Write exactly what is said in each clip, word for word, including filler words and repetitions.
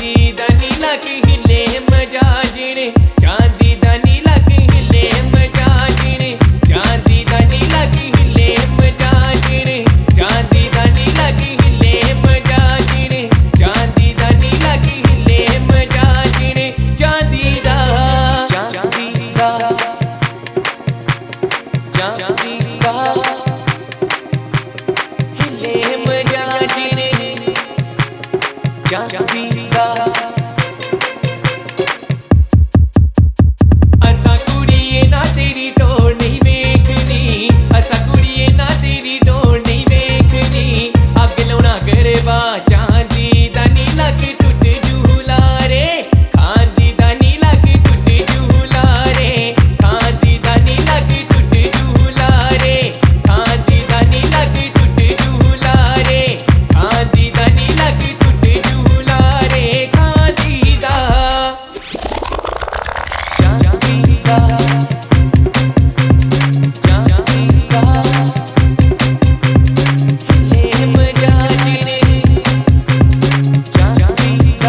चांदी दा नीला की हिले मजा जीने, चांदी दा नीला की हिले मजा जीने, चांदी दा नीला की हिले मजा जीने, चांदी दा नीला की हिले मजा जीने, चांदी दा नीला की हिले मजा जीने, चांदी दा चांदी दा चांदी दा हिले मजा जीने, चांदी दा असा कुड़िए ना तेरी तोड़ नहीं वेखनी, असा कुड़िए ना तेरी तोड़ नहीं वेखनी, अग लौना गरबा चांदी दा नीला के टुट झूला रे, खांदी दा नीला के टुट झूला रे, खांदी दा नीला के टुट झूला रे, खांदी दा नीला के टुट झूला रे, खांदी दा नीला के टुट झूला रे, खांदी दा चांदी दा चांदी दा हिले मजा जीने, चांदी दा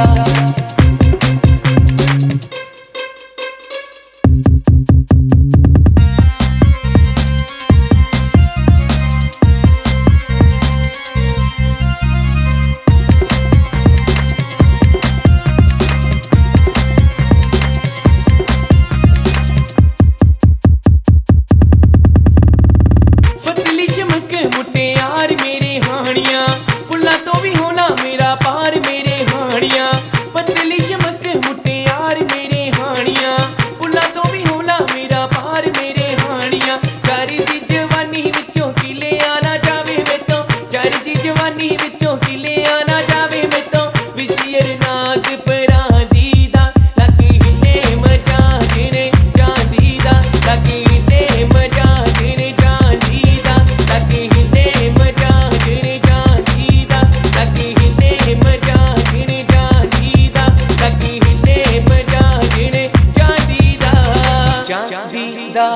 पतली चमक मुटियार मेरे हानियां, फुल्ला तो भी होना मेरा पार मेरे हानियां, पतली चमक मुटियार मेरे हानियां, फुल्ला तो भी होना मेरा पार मेरे हानियां, चारी दी जवानी विचों किले आना जावे मेतों, चारी दी जवानी विचों किले आना जावे मेतों, विशियर नाग परांदी दा लगे हिले मजा जीने, चांदी दा लगे हिले मजा जीने, चांदी दा लगे हिले मजा जीने, चांदी दा लगे हिले मजा जीने, चांदी दा लगे हिले मजा जीने, चांदी दा चांदी दा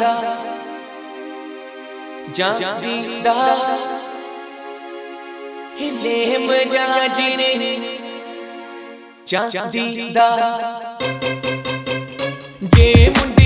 चांदी दा हिले मजा जीने, चांदी दा जे मुंडे